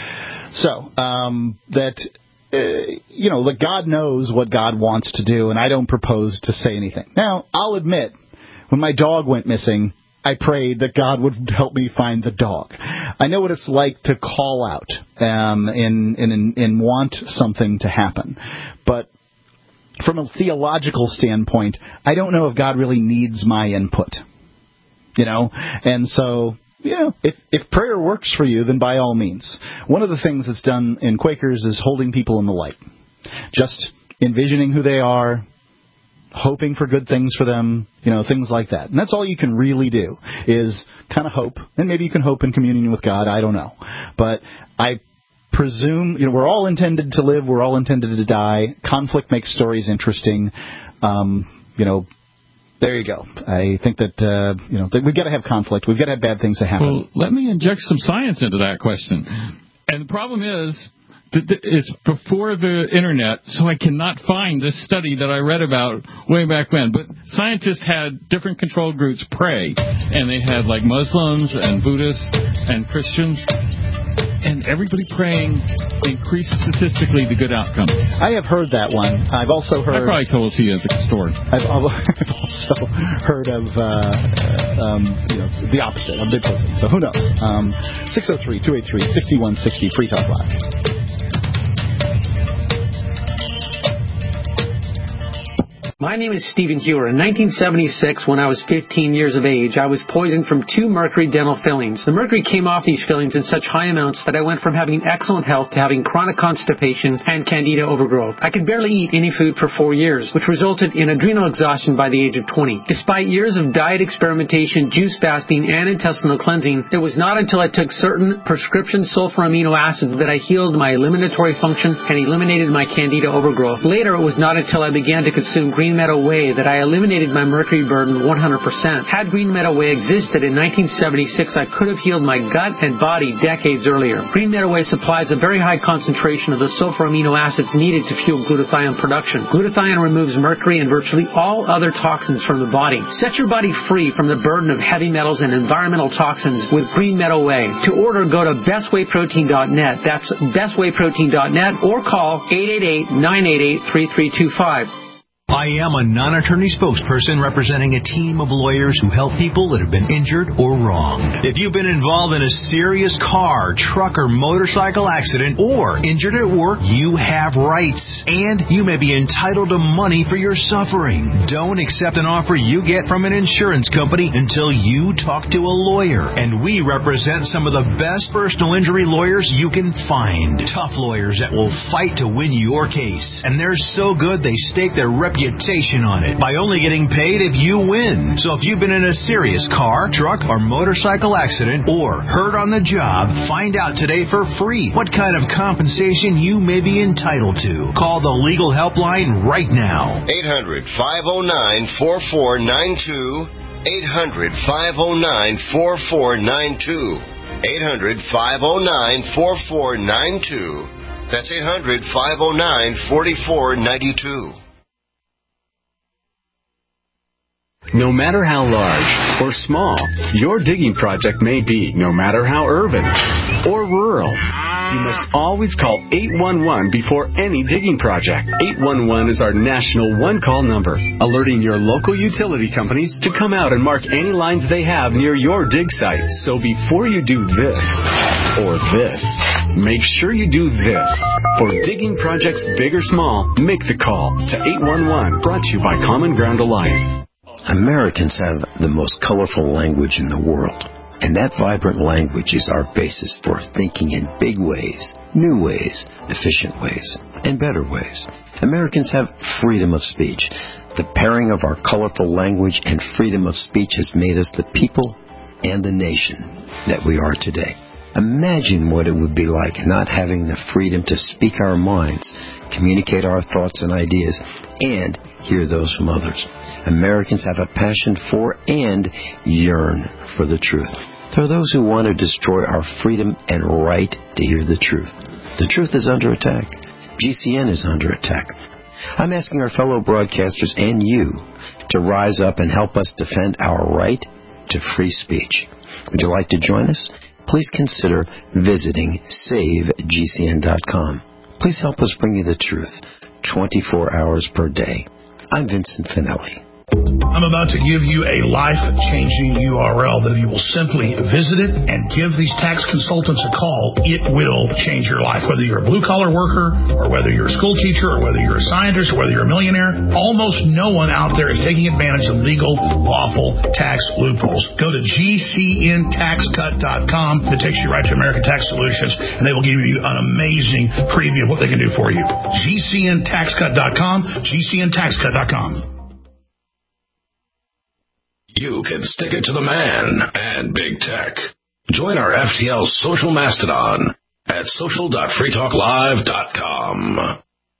So, um, that, uh, you know, that God knows what God wants to do, and I don't propose to say anything. Now, I'll admit, when my dog went missing, I prayed that God would help me find the dog. I know what it's like to call out um, and, and, and want something to happen. But from a theological standpoint, I don't know if God really needs my input. You know? And so... You know, if, if prayer works for you, then by all means. One of the things that's done in Quakers is holding people in the light. Just envisioning who they are, hoping for good things for them, you know, things like that. And that's all you can really do, is kind of hope. And maybe you can hope in communion with God, I don't know. But I presume, you know, we're all intended to live, we're all intended to die. Conflict makes stories interesting. Um, you know, There you go. I think that, uh, you know, that we've got to have conflict. We've got to have bad things that happen. Well, let me inject some science into that question. And the problem is that it's before the Internet, so I cannot find this study that I read about way back when. But scientists had different control groups pray, and they had, like, Muslims and Buddhists and Christians. And everybody praying increased statistically the good outcomes. I have heard that one. I've also heard... I probably told it to you at the store. I've also heard of, uh, um, you know, the opposite. I've been posting, so who knows? Um, six oh three, two eight three, six one six oh, Free Talk Live. My name is Stephen Hewer. In nineteen seventy-six, when I was fifteen years of age, I was poisoned from two mercury dental fillings. The mercury came off these fillings in such high amounts that I went from having excellent health to having chronic constipation and candida overgrowth. I could barely eat any food for four years, which resulted in adrenal exhaustion by the age of twenty. Despite years of diet experimentation, juice fasting, and intestinal cleansing, it was not until I took certain prescription sulfur amino acids that I healed my eliminatory function and eliminated my candida overgrowth. Later, it was not until I began to consume green Green Meadow Whey that I eliminated my mercury burden one hundred percent. Had Green Meadow Whey existed in nineteen seventy-six, I could have healed my gut and body decades earlier. Green Meadow Whey supplies a very high concentration of the sulfur amino acids needed to fuel glutathione production. Glutathione removes mercury and virtually all other toxins from the body. Set your body free from the burden of heavy metals and environmental toxins with Green Meadow Whey. To order, go to best whey protein dot net. That's best whey protein dot net, or call eight eight eight, nine eight eight, three three two five. I am a non-attorney spokesperson representing a team of lawyers who help people that have been injured or wronged. If you've been involved in a serious car, truck, or motorcycle accident, or injured at work, you have rights, and you may be entitled to money for your suffering. Don't accept an offer you get from an insurance company until you talk to a lawyer, and we represent some of the best personal injury lawyers you can find. Tough lawyers that will fight to win your case, and they're so good they stake their reputation reputation on it by only getting paid if you win. So if you've been in a serious car, truck, or motorcycle accident, or hurt on the job, find out today for free what kind of compensation you may be entitled to. Call the legal helpline right now. eight hundred, five oh nine, four four nine two. eight hundred, five oh nine, four four nine two. eight hundred, five oh nine, four four nine two. That's eight hundred, five oh nine, four four nine two. No matter how large or small your digging project may be, no matter how urban or rural, you must always call eight one one before any digging project. eight one one is our national one-call number, alerting your local utility companies to come out and mark any lines they have near your dig site. So before you do this or this, make sure you do this. For digging projects big or small, make the call to eight one one, brought to you by Common Ground Alliance. Americans have the most colorful language in the world. And that vibrant language is our basis for thinking in big ways, new ways, efficient ways, and better ways. Americans have freedom of speech. The pairing of our colorful language and freedom of speech has made us the people and the nation that we are today. Imagine what it would be like not having the freedom to speak our minds, communicate our thoughts and ideas, and hear those from others. Americans have a passion for and yearn for the truth. There are those who want to destroy our freedom and right to hear the truth. The truth is under attack. G C N is under attack. I'm asking our fellow broadcasters and you to rise up and help us defend our right to free speech. Would you like to join us? Please consider visiting save G C N dot com. Please help us bring you the truth twenty-four hours per day. I'm Vincent Finelli. I'm about to give you a life-changing U R L that if you will simply visit it and give these tax consultants a call, it will change your life. Whether you're a blue-collar worker or whether you're a school teacher or whether you're a scientist or whether you're a millionaire, almost no one out there is taking advantage of legal, lawful tax loopholes. Go to G C N tax cut dot com. It takes you right to American Tax Solutions, and they will give you an amazing preview of what they can do for you. G C N tax cut dot com, G C N tax cut dot com. You can stick it to the man and big tech. Join our F T L social mastodon at social dot free talk live dot com.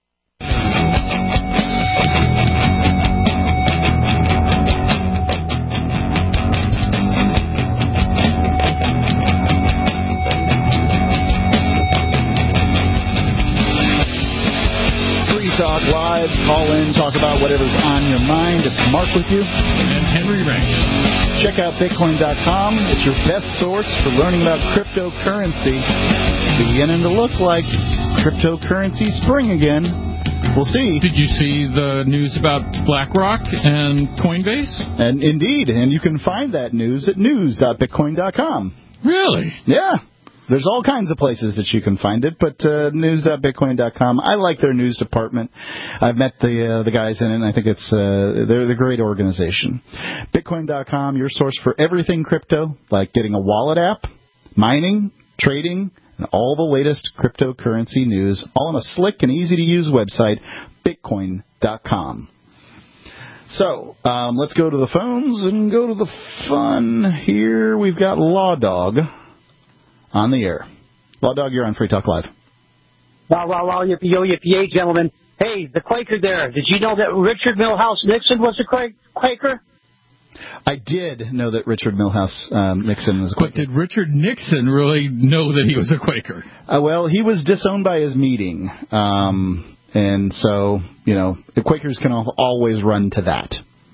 Talk Live, call in, talk about whatever's on your mind. It's Mark with you. And Henry Rank. Check out bitcoin dot com. It's your best source for learning about cryptocurrency. Beginning to look like cryptocurrency spring again. We'll see. Did you see the news about BlackRock and Coinbase? And indeed, and you can find that news at news dot bitcoin dot com. Really? Yeah. There's all kinds of places that you can find it, but uh, news dot bitcoin dot com. I like their news department. I've met the uh, the guys in it, and I think it's uh, they're the great organization. bitcoin dot com, your source for everything crypto, like getting a wallet app, mining, trading, and all the latest cryptocurrency news, all on a slick and easy-to-use website, bitcoin dot com. So, um, let's go to the phones and go to the fun. Here we've got Law Dog on the air. Law Dog, you're on Free Talk Live. Wow, wow, wow, yippee, yo, yippee, yay, gentlemen. Hey, the Quaker there. Did you know that Richard Milhouse Nixon was a Quaker? I did know that Richard Milhouse um, Nixon was a Quaker. But did Richard Nixon really know that he was a Quaker? Uh, well, he was disowned by his meeting. Um, and so, you know, the Quakers can always run to that.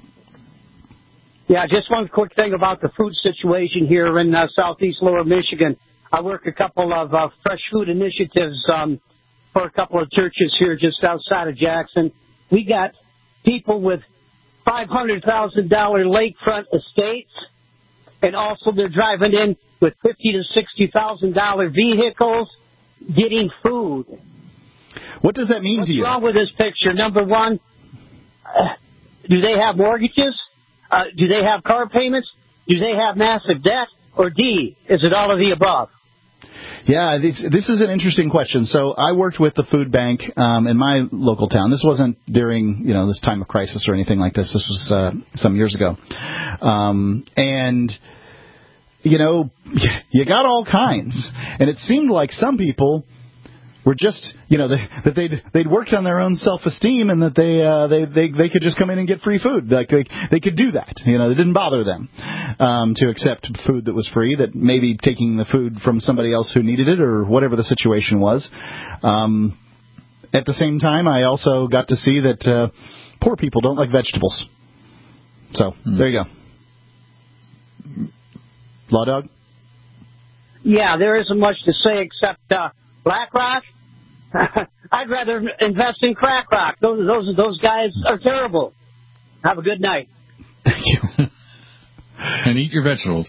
Yeah, just one quick thing about the food situation here in uh, southeast Lower Michigan. I work a couple of uh, fresh food initiatives um, for a couple of churches here just outside of Jackson. We got people with five hundred thousand dollars lakefront estates, and also they're driving in with fifty thousand to sixty thousand dollars vehicles getting food. What does that mean What's to you? What's wrong with this picture? Number one, uh, do they have mortgages? Uh, do they have car payments? Do they have massive debt? Or D, is it all of the above? Yeah, this, this is an interesting question. So I worked with the food bank um, in my local town. This wasn't during, you know, this time of crisis or anything like this. This was uh, some years ago. Um, and, you know, you got all kinds. And it seemed like some people were just, you know, they, that they'd they'd worked on their own self-esteem and that they uh, they they they could just come in and get free food. Like they they could do that. You know, it didn't bother them um, to accept food that was free. That maybe taking the food from somebody else who needed it or whatever the situation was. Um, at the same time, I also got to see that uh, poor people don't like vegetables. So, mm. there you go. Law Dog? Yeah, there isn't much to say except uh, BlackRock. I'd rather invest in CrackRock. Those, those, those guys are terrible. Have a good night. Thank you. And eat your vegetables.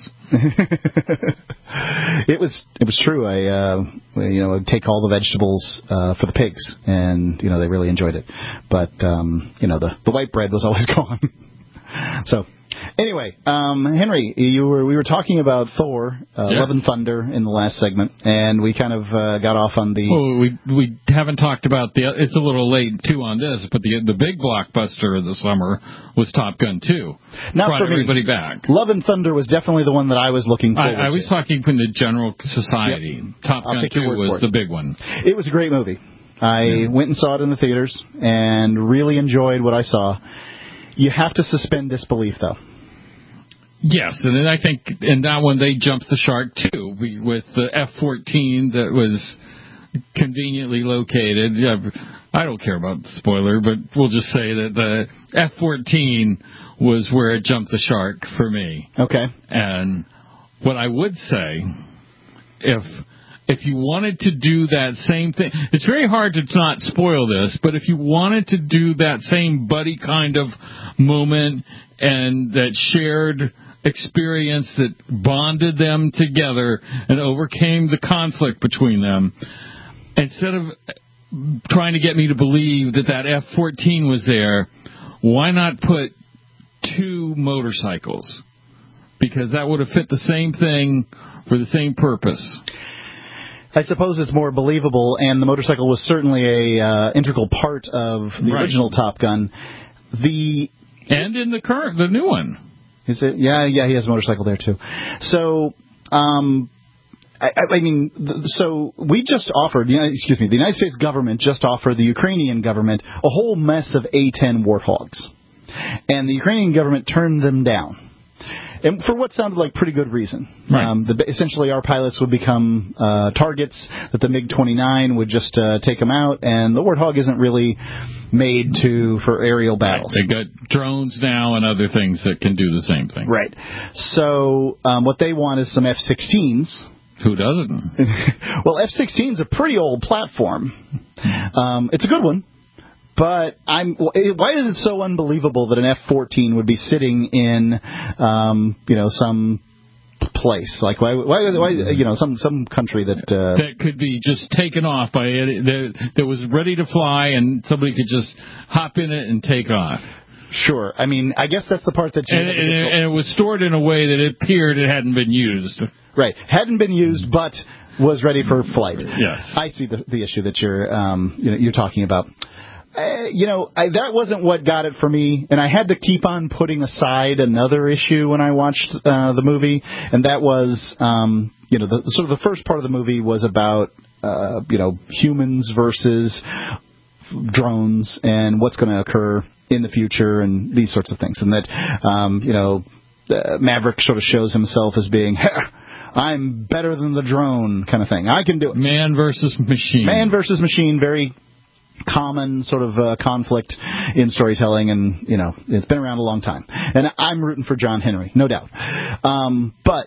It was it was true. I uh, you know would take all the vegetables uh, for the pigs, and you know they really enjoyed it. But um, you know the the white bread was always gone. So anyway, um, Henry, you were we were talking about Thor, uh, yes. Love and Thunder in the last segment, and we kind of uh, got off on the. Well, we we haven't talked about the. It's a little late too on this, but the the big blockbuster of the summer was Top Gun two. Not Brought for me. everybody back. Love and Thunder was definitely the one that I was looking forward I, I was to. talking from the general society. Yep. Top Gun two was the big one. It was a great movie. I yeah. went and saw it in the theaters and really enjoyed what I saw. You have to suspend disbelief, though. Yes, and then I think in that one they jumped the shark, too, we, with the F fourteen that was conveniently located. I don't care about the spoiler, but we'll just say that the F fourteen was where it jumped the shark for me. Okay. And what I would say, if if you wanted to do that same thing, it's very hard to not spoil this, but if you wanted to do that same buddy kind of moment and that shared experience that bonded them together and overcame the conflict between them, instead of trying to get me to believe that that F fourteen was there, why not put two motorcycles? Because that would have fit the same thing for the same purpose. I suppose it's more believable, and the motorcycle was certainly a uh, integral part of the right. original Top Gun. The and in the current, the new one. Is it? Yeah, yeah, he has a motorcycle there too. So, um, I, I mean, so we just offered, the United, excuse me, the United States government just offered the Ukrainian government a whole mess of A ten Warthogs, and the Ukrainian government turned them down. And for what sounded like pretty good reason. Right. Um, the, essentially, our pilots would become uh, targets, that the MiG twenty-nine would just uh, take them out, and the Warthog isn't really made to for aerial battles. Right. They got drones now and other things that can do the same thing. Right. So um, what they want is some F sixteens. Who doesn't? Well, F sixteen is a pretty old platform. Um, it's a good one. But I'm. Why is it so unbelievable that an F fourteen would be sitting in, um, you know, some place like why, why, why, you know, some some country that uh, that could be just taken off by that, that was ready to fly, and somebody could just hop in it and take off. Sure. I mean, I guess that's the part that you and, and, it, and it was stored in a way that it appeared it hadn't been used. Right, hadn't been used, but was ready for flight. Yes, I see the the issue that you're um, you know, you're talking about. Uh, you know, I, that wasn't what got it for me, and I had to keep on putting aside another issue when I watched uh, the movie, and that was, um, you know, the sort of the first part of the movie was about, uh, you know, humans versus drones and what's going to occur in the future and these sorts of things, and that, um, you know, uh, Maverick sort of shows himself as being, I'm better than the drone kind of thing. I can do it. Man versus machine. Man versus machine, very common sort of uh, conflict in storytelling, and you know it's been around a long time, and I'm rooting for John Henry, no doubt. Um, but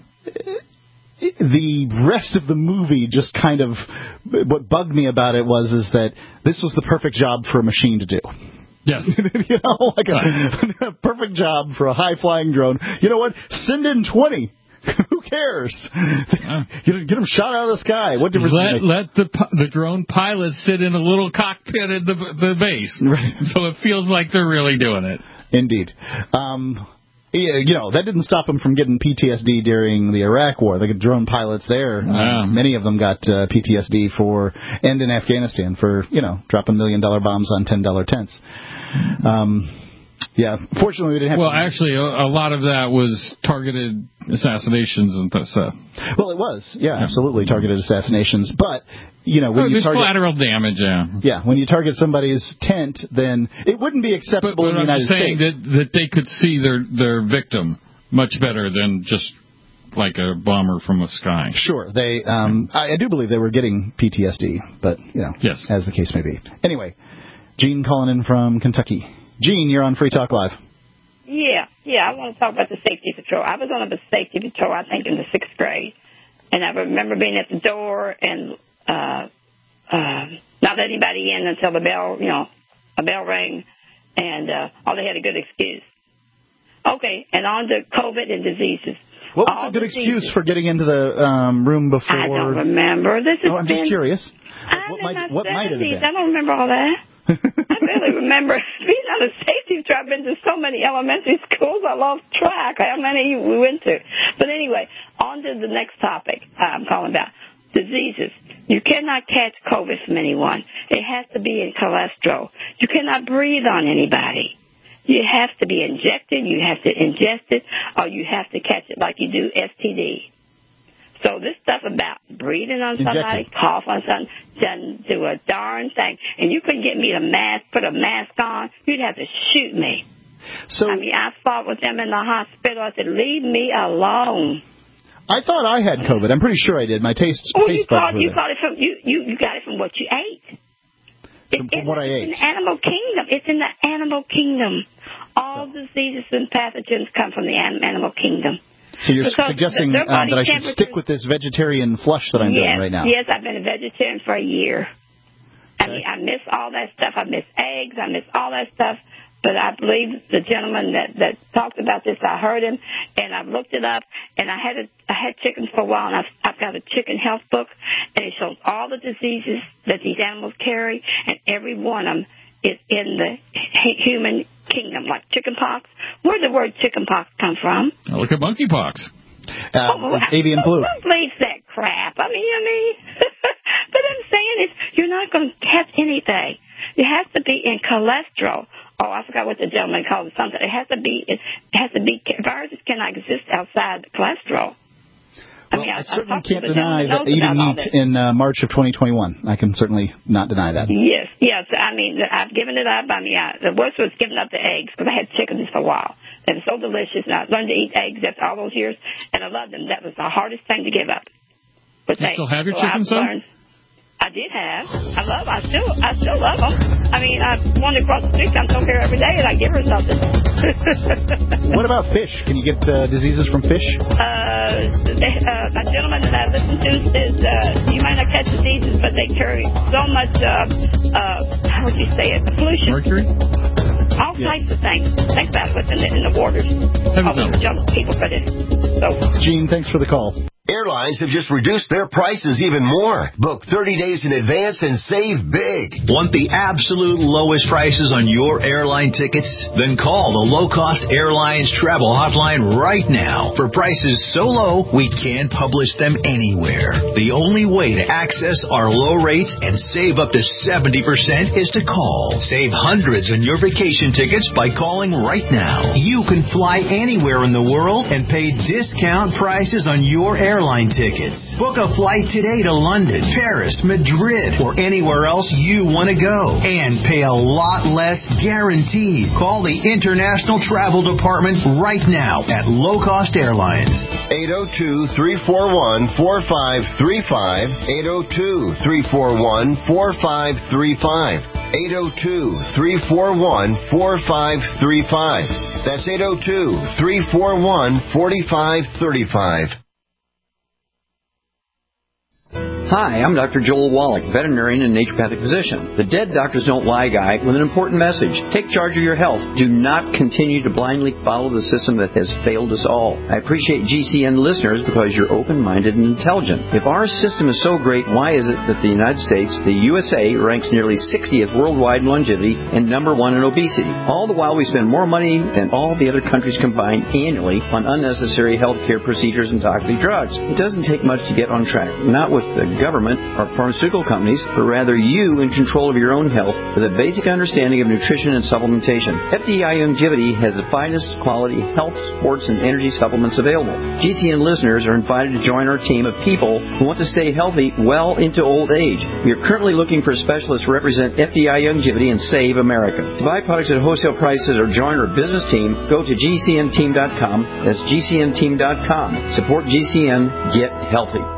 the rest of the movie just kind of, what bugged me about it was is that this was the perfect job for a machine to do. Yes. You know, like a, a perfect job for a high flying drone. You know what? Send in twenty. Who cares? Yeah. Get, get them shot out of the sky. What difference let, does it make? Let the the drone pilots sit in a little cockpit at the the base, right? So it feels like they're really doing it. Indeed. Um, yeah, you know, that didn't stop them from getting P T S D during the Iraq War. The drone pilots there, yeah. uh, many of them got uh, P T S D for, and in Afghanistan for, you know, dropping million dollar bombs on ten dollar tents. Um, Yeah, fortunately we didn't have. Well, to... actually, a, a lot of that was targeted assassinations and stuff. Well, it was, yeah, yeah. absolutely targeted assassinations. But you know, when oh, you there's target collateral damage, yeah, yeah, when you target somebody's tent, then it wouldn't be acceptable but, but in the I'm United saying States. That that they could see their their victim much better than just like a bomber from the sky. Sure, they. Um, I, I do believe they were getting P T S D, but you know, yes, as the case may be. Anyway, Gene calling in from Kentucky. Gene, you're on Free Talk Live. Yeah. Yeah, I want to talk about the safety patrol. I was on a safety patrol, I think, in the sixth grade. And I remember being at the door and uh, uh, not letting anybody in until the bell, you know, a bell rang. And uh, oh, they had a good excuse. Okay, and on to COVID and diseases. What was All a good diseases. excuse for getting into the um, room before? I don't remember. This is no, I'm just been, curious. I'm What in might, my what might it have seventies. been? I don't remember all that. I really remember being on a safety patrol. I've been to so many elementary schools, I lost track how many we went to. But anyway, on to the next topic I'm calling about. Diseases. You cannot catch COVID from anyone. It has to be in cholesterol. You cannot breathe on anybody. You have to be injected, you have to ingest it, or you have to catch it like you do S T D. So this stuff about breathing on somebody, Injected. cough on something, doesn't do a darn thing. And you couldn't get me to mask, put a mask on, you'd have to shoot me. So I mean, I fought with them in the hospital. I said, leave me alone. I thought I had COVID. I'm pretty sure I did. My taste, Well, you taste buds caught, were you there. caught it from you, you, you got it from what you ate. From, from what I It's ate. in the animal kingdom. It's in the animal kingdom. All diseases and pathogens come from the an- animal kingdom. So you're Because suggesting their um, body that I should temperature- stick with this vegetarian flush that I'm yes, doing right now? Yes, I've been a vegetarian for a year. I mean, I miss all that stuff. I miss eggs. I miss all that stuff. But I believe the gentleman that, that talked about this, I heard him, and I've looked it up, and I had a, I had chickens for a while, and I've, I've got a chicken health book, and it shows all the diseases that these animals carry, and every one of them is in the human kingdom, like chicken pox. Where did the word chicken pox come from? Oh, look at monkeypox. Uh, Oh, avian who, flu. Who believes that crap? I mean, I mean, but I'm saying is you're not going to catch anything. It has to be in cholesterol. Oh, I forgot what the gentleman called it. Something. It has to be. It has to be. Viruses cannot exist outside the cholesterol. I Well, mean, I, I certainly I can't to the deny gentleman that knows eating about all meat this. in uh, March of twenty twenty-one. I can certainly not deny that. Yes, yes. I mean, I've given it up. I mean, I, the worst was giving up the eggs because I had chickens for a while. They were so delicious, and I learned to eat eggs after all those years, and I loved them. That was the hardest thing to give up. But You they, still have your so chickens, I've son? learned- I did have. I love. I still. I still love them. I mean, I wanted to cross the street. I'm over here every day, and I give her something. What about fish? Can you get uh, diseases from fish? Uh, they, uh, a gentleman that I listen to says uh, you might not catch diseases, but they carry so much. Uh, uh, how would you say it? Pollution. Mercury? All types of things. Think about what's in the, in the waters. All these young people for this. So, Gene, thanks for the call. Airlines have just reduced their prices even more. Book thirty days in advance and save big. Want the absolute lowest prices on your airline tickets? Then call the Low Cost Airlines Travel Hotline right now. For prices so low, we can't publish them anywhere. The only way to access our low rates and save up to seventy percent is to call. Save hundreds on your vacation tickets by calling right now. You can fly anywhere in the world and pay discount prices on your airline airline tickets. Book a flight today to London, Paris, Madrid, or anywhere else you want to go. And pay a lot less guaranteed. Call the International Travel Department right now at Low Cost Airlines. eight oh two, three four one, four five three five. eight oh two, three four one, four five three five. eight oh two, three four one, four five three five. That's eight oh two, three four one, four five three five. Hi, I'm Doctor Joel Wallach, veterinarian and naturopathic physician. The Dead Doctors Don't Lie guy with an important message. Take charge of your health. Do not continue to blindly follow the system that has failed us all. I appreciate G C N listeners because you're open-minded and intelligent. If our system is so great, why is it that the United States, the U S A, ranks nearly sixtieth worldwide in longevity and number one in obesity? All the while we spend more money than all the other countries combined annually on unnecessary health care procedures and toxic drugs. It doesn't take much to get on track. Not with the government or pharmaceutical companies, but rather you in control of your own health with a basic understanding of nutrition and supplementation. F D I Longevity has the finest quality health, sports, and energy supplements available. G C N listeners are invited to join our team of people who want to stay healthy well into old age. We are currently looking for specialists to represent F D I Longevity and Save America. To buy products at wholesale prices or join our business team, go to G C N team dot com. That's G C N team dot com. Support G C N. Get healthy.